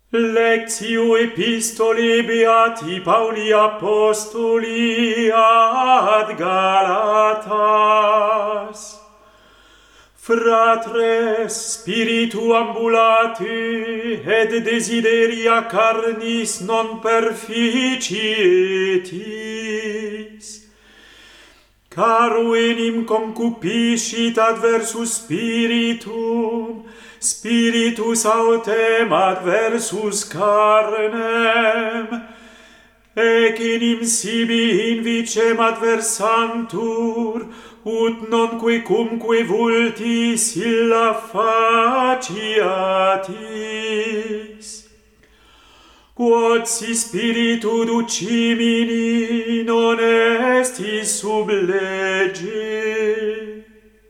Lectio epistolae Beati Pauli Apostoli ad Galatas. Fratres, spiritu ambulati, et desideria carnis non perficietis. Caro enim concupiscit adversus spiritum, spiritus autem adversus carnem, ec enim sibi invicem adversantur, ut nonque cumque vultis illa faciatis. Quod si spiritu ducimini non estis sub lege.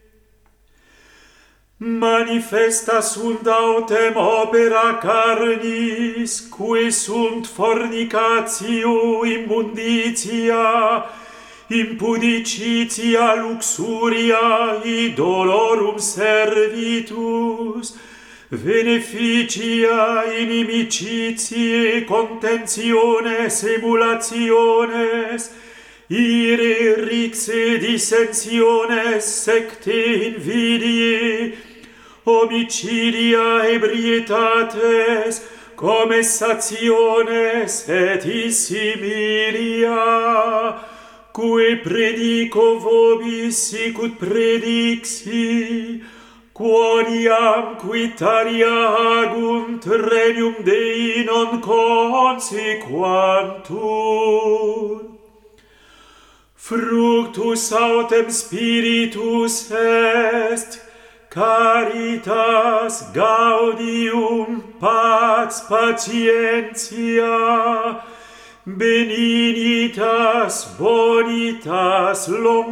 Manifesta sunt autem opera carnis, cui sunt fornicatio, immunditia, impudicitia, luxuria, idolorum servitus, beneficia, inimicitiae, contentiones, emulationes, ire, rixe, dissensiones, secte, invidiae, homicidia, ebrietates, comessationes et similia, cui predico vobis sicut predixi, quoniam quitaria agunt regnum Dei non consequantur. Fructus autem spiritus est caritas, gaudium, pax, patientia, benignitas, bonitas,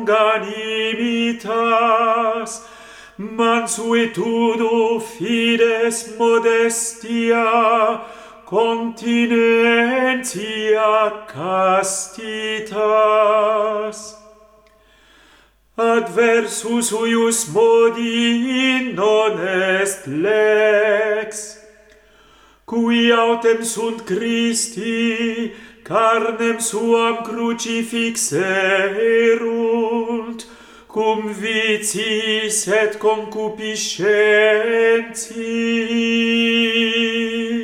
longanimitas, mansuetudo, fides, modestia, continentia, castitas. Adversus huius modi non est lex, qui autem sunt Christi, carnem suam crucifixerunt, cum vicis et concupiscentiis.